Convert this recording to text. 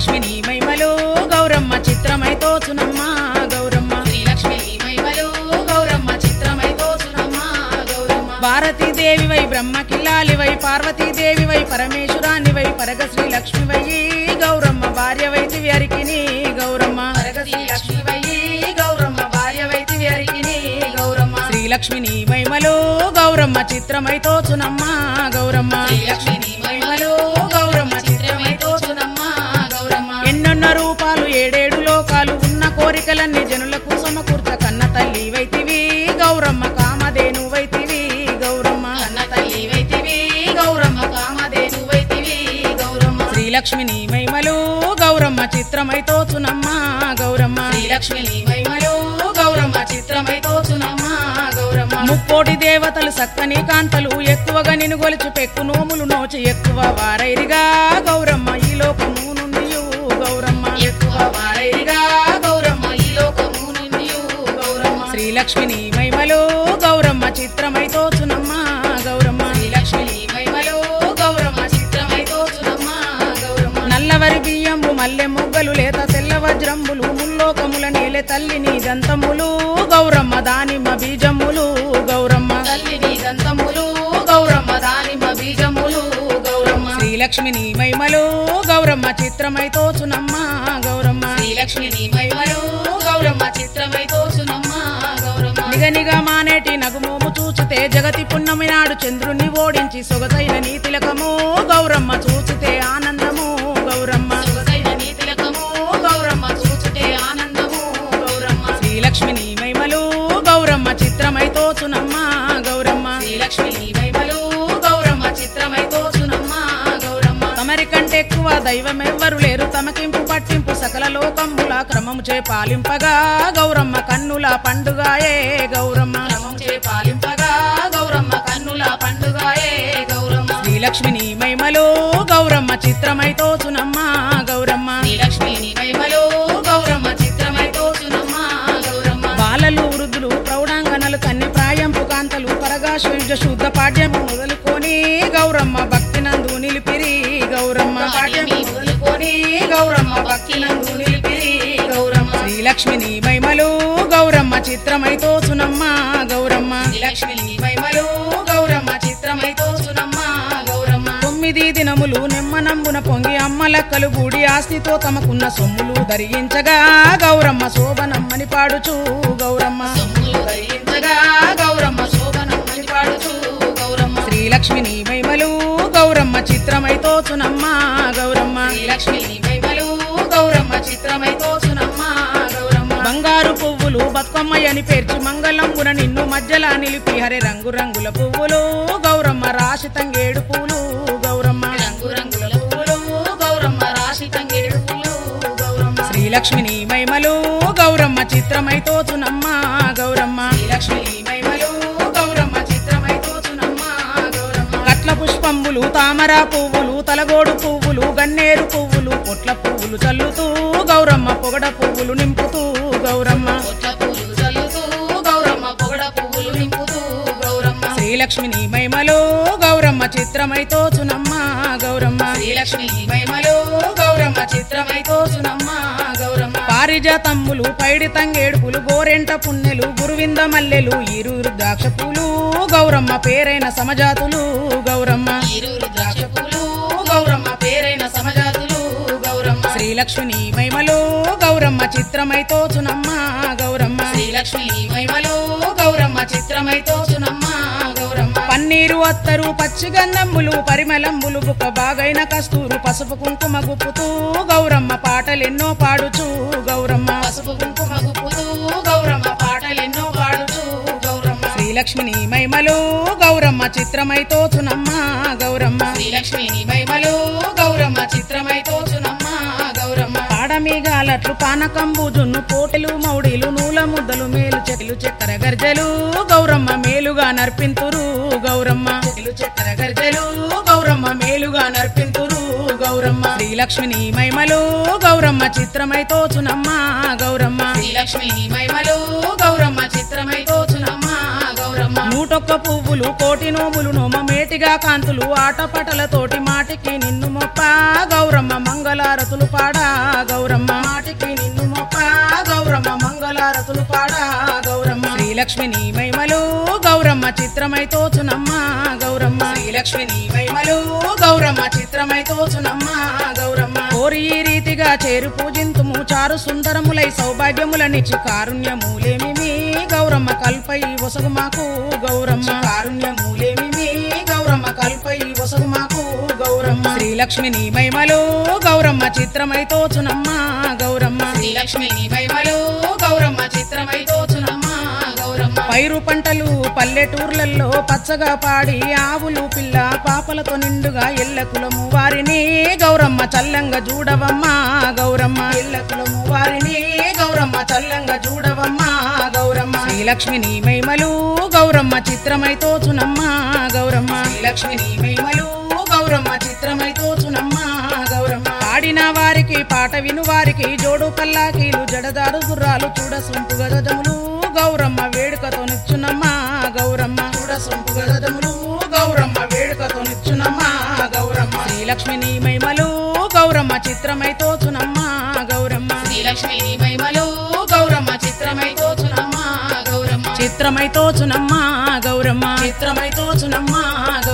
శ్రీలక్ష్మి నీ మహిమలు గౌరమ్మ చిత్రమై తోచునమ్మా గౌరమ్మ శ్రీలక్ష్మి నీ మహిమలు గౌరమ్మ చిత్రమై తోచునమ్మా గౌరమ్మ భారతీదేవివై బ్రహ్మకిల్లాలివై పార్వతీదేవివై పరమేశ్వరానివై పరగ శ్రీలక్ష్మివై గౌరమ్మ భార్యవైతివి అరికిని గౌరమ్మ పరగ శ్రీలక్ష్మివై గౌరమ్మ భార్యవైతివి అరికిని గౌరమ్మ శ్రీలక్ష్మి నీ మహిమలు గౌరమ్మ చిత్రమై తోచునమ్మా గౌరమ్మ శ్రీలక్ష్మి నీ మహిమలు గౌరమ్మ చిత్రమై తోచునమ్మా గౌరమ్మ ఎన్నెన్న రూపాలు ఏడేడు లోకాలు ఉన్న కోరికలన్నీ జనులకు సమకూర్చ కన్న తల్లి వైతివి గౌరమ్మ కామధేను వైతివి గౌరమ్మ కన్న తల్లి వైతివి గౌరమ్మ కామధేను వైతివి గౌరమ్మ శ్రీలక్ష్మి నీ మహిమలు గౌరమ్మ చిత్రమై తోచునమ్మా గౌరమ్మ శ్రీలక్ష్మి నీ మహిమలు గౌరమ్మ చిత్రమై తోచునమ్మా గౌరమ్మ ముక్కోటి దేవతలు సక్కని కాంతలు ఎక్కువగా నిన్ను గొలుచు పెక్కు నోములు నోచి ఎక్కువ వారైరిగా గౌరమ్మ ఈ లోకము నుండి గౌరమ్మ ఎక్కువ వారైగా గౌరమ్మ ఈ లోకము నుండి గౌరమ్మ శ్రీలక్ష్మి నీ మహిమలు గౌరమ్మ చిత్రమై తోచునమ్మా గౌరమ్మ శ్రీలక్ష్మి నీ మహిమలు గౌరమ్మ చిత్రమై తోచునమ్మా గౌరమ్మ నల్లవరి బియ్యంబు మల్లె మొగ్గలు లేత తెల్ల వజ్రంబులు ముల్లోకముల నేలే తల్లి నీ దంతములు గౌరమ్మ దానిమ్మ బీజములు గౌరమ్మ తల్లి నీ దంతములు గౌరమ్మ దానిమ్మ బీజములు గౌరమ్మ శ్రీలక్ష్మి నీ మహిమలు గౌరమ్మ చిత్రమై తోచునమ్మా గౌరమ్మ శ్రీలక్ష్మి నీ మహిమలు గౌరమ్మ చిత్రమై తోచునమ్మా గౌరమ్మ నిగనిగా మానేటి నగుమోము చూచితే జగతి పున్నమి నాడు చంద్రుని ఓడించి సొగసైన నీ తిలకము గౌరమ్మ చూచితే ఆనందము గౌరమ్మ సొగసైన నీ తిలకము గౌరమ్మ చూచుటే ఆనందము గౌరమ్మ శ్రీలక్ష్మి నీ మహిమలు గౌరమ్మ చిత్రమై తోచునమ్మా గౌరమ్మ శ్రీలక్ష్మి నీ మహిమలు గౌరమ్మ చిత్రమై తోచునమ్మా గౌరమ్మ తమరి కంటే ఎక్కువ దైవమెవ్వరు లేరు తమకింపు పట్టింపు సకల లోకంబుల క్రమము చే పాలింపగా గౌరమ్మ కన్నుల పండుగాయే గౌరమ్మ క్రమం చే పాలింపగా గౌరమ్మ కన్నుల పండుగాయే గౌరమ్మ శ్రీలక్ష్మి నీ మహిమలు గౌరమ్మ చిత్రమై తోచునమ్మా గౌరమ్మ శ్రీలక్ష్మి నీ మహిమలు గౌరమ్మ చిత్రమై తోచునమ్మా గౌరమ్మ బాలలు వృద్ధులు ప్రౌఢాంగనలు కన్ని ప్రాయంపు కాంతలు పరగా శుద్ధ పాఠ్యం మొదలుకొని గౌరమ్మ భక్తి నందు నిలిపిరి గౌరమ్మ పాఠ్యమి మొదలుకొని గౌరమ్మ భక్తి నందు నిలిపిరి గౌరమ్మ శ్రీలక్ష్మి నీ మహిమలు గౌరమ్మ చిత్రమై తోచునమ్మా గౌరమ్మ శ్రీలక్ష్మి నీ మహిమలు గౌరమ్మ చిత్రమై తోచునమ్మా గౌరమ్మ 9 దినములు నెమ్మనంబున పొంగి అమ్మలక్కలు గూడి ఆస్తితో తమకున్న సొమ్ములు ధరించగా గౌరమ్మ శోభనమ్మని పాడుచు గౌరమ్మ సొమ్ములు ధరించగా గౌరమ్మ శోభనమ్మని పాడుచు గౌరమ్మ శ్రీలక్ష్మి నీ మహిమలు గౌరమ్మ చిత్రమై తోచునమ్మా గౌరమ్మ శ్రీలక్ష్మి నీ మహిమలు గౌరమ్మ చిత్రమై తోచునమ్మా గౌరమ్మ బంగారు పువ్వులు బతుకమ్మయ్యని పేర్చి మంగళంబున నిన్ను మధ్యలా నిలిపి హరే రంగు రంగుల పువ్వులు గౌరమ్మ రాశి తంగేడు పూలు గౌరమ్మ రంగు రంగుల పువ్వులు గౌరమ్మ రాశి తంగేడు పూలు గౌరమ్మ శ్రీలక్ష్మి నీ మహిమలు గౌరమ్మ చిత్రమై తోచునమ్మా గౌరమ్మ శ్రీలక్ష్మి నీ మహిమలు గౌరమ్మ చిత్రమై తోచునమ్మా గౌరమ్మ కట్ల పుష్పంబులు తామర పువ్వులు తలగోడు పువ్వులు గన్నేరు పువ్వులు పొట్ల పువ్వులు చల్లుతూ గౌరమ్మ పొగడ పువ్వులు నింపుతూ గౌరమ్మ పొట్ల పువ్వులు చల్లుతూ గౌరమ్మ పొగడ పువ్వులు నింపుతూ గౌరమ్మ శ్రీలక్ష్మి నీ మహిమలు గౌరమ్మ చిత్రమై తోచునమ్మా గౌరమ్మ శ్రీలక్ష్మి నీ మహిమలు గౌరమ్మ చిత్రమై తోచునమ్మా గౌరమ్మ పారిజాతమ్ములు పైడి తంగేడుపులు గోరెంట పున్నెలు గురువింద మల్లెలు ఈరూరు ద్రాక్ష పూలు గౌరమ్మ పేరైన సమజాతులు గౌరమ్మ ఈరూరు ద్రాక్ష పూలు గౌరమ్మ పేరైన సమజాతులు గౌరమ్మ శ్రీలక్ష్మి నీ మహిమలు గౌరమ్మ చిత్రమై తోచునమ్మా గౌరమ్మ శ్రీలక్ష్మి నీ మహిమలు గౌరమ్మ చిత్రమై తోచునమ్మా గౌరమ్మ పన్నీరు అత్తరు పచ్చి గంధంబులు పరిమళంబులు బుక్క బాగైన కస్తూరు పసుపు కుంకుమ గుప్పుతూ గౌరమ్మ పాటలెన్నో పాడుచు గౌరమ్మ పసుపు కుంకుమ గుప్పుతూ గౌరమ్మ పాటలెన్నో పాడుచు గౌరమ్మ శ్రీలక్ష్మి నీ మహిమలు గౌరమ్మ చిత్రమై తోచునమ్మా గౌరమ్మ శ్రీలక్ష్మి నీ మహిమలు గౌరమ్మ చిత్రమై తోచునమ్మా గౌరమ్మ పాడమీగాలట్లు పానకంబు జున్ను పోటెలు మౌడీలు నూల ముద్దలు మేలు చెట్లు చక్కెర గర్జలు గౌరమ్మ మేలుగా నర్పింతురు గౌరమ్మ చెలు చక్కెర గర్జలు గౌరమ్మ మేలుగా నర్పింతురు గౌరమ్మ శ్రీలక్ష్మి నీ మహిమలు గౌరమ్మ చిత్రమై తోచునమ్మా గౌరమ్మ శ్రీలక్ష్మి నీ మహిమలు గౌరమ్మ చిత్రమై తోచునమ్మా గౌరమ్మ గౌరమ్మ 101 పువ్వులు కోటి నోములు నోమ మేటిగా కాంతులు ఆటపాటలతోటి మాటికి నిన్ను మొప్ప గౌరమ్మ మంగళారతులు పాడా గౌరమ్మ మాటికి నిన్ను మొప్ప గౌరమ్మ మంగళారతులు పాడా గౌరమ్మ శ్రీలక్ష్మి నీ మహిమలు గౌరమ్మ చిత్రమై తోచునమ్మ గౌరమ్మ శ్రీలక్ష్మి నీ మహిమలు గౌరమ్మ చిత్రమై తోచునమ్మ గౌరమ్మ కోరి ఈ రీతిగా చేరు పూజింతుము చారు సుందరములై సౌభాగ్యములనిచ్చి కారుణ్యమూలేమి గౌరమ్మ కల్పై వసగు మాకు గౌరమ్మ కారుణ్యమూలేమి గౌరమ్మ కల్పై వసగు మాకు గౌరమ్మ శ్రీలక్ష్మి నీ మహిమలు గౌరమ్మ చిత్రమై తోచునమ్మ గౌరమ్మ శ్రీలక్ష్మి నీ మహిమలు గౌరమ్మ చిత్రమై తోచునమ్మ గౌరమ్మ పైరు పంటలు పల్లెటూర్లలో పచ్చగా పాడి ఆవులు పిల్ల పాపలతో నిండుగా ఎల్లకులము వారిని గౌరమ్మ చల్లంగా చూడవమ్మ గౌరమ్మ ఎల్లకులము వారిని గౌరమ్మ చల్లంగా చూడవమ్మ గౌరమ్మ శ్రీలక్ష్మి నీ మహిమలు గౌరమ్మ చిత్రమై తోచునమ్మ గౌరమ్మ శ్రీలక్ష్మి నీ మహిమలు గౌరమ్మ చిత్రమై తోచునమ్మ గౌరమ్మ పాడిన వారికి పాట విను వారికి జోడు పల్లాకీలు జడదారు గుర్రాలు చూడ సొంపు గజములు గౌరమ్మ వేడుకతో నిచ్చునమ్మ గౌరమ్మ చూడ సొంపు గజములు గౌరమ్మ వేడుకతో నిచ్చునమ్మ గౌరమ్మ శ్రీలక్ష్మి నీ మహిమలు గౌరమ్మ చిత్రమై తోచునమ్మ గౌరమ్మ శ్రీలక్ష్మి నీ మహిమలు గౌరమ్మ చిత్రమై తోచునమ్మ గౌరమ్మ చిత్రమై తోచునమ్మ గౌరమ్మ చిత్రమై తోచునమ్మ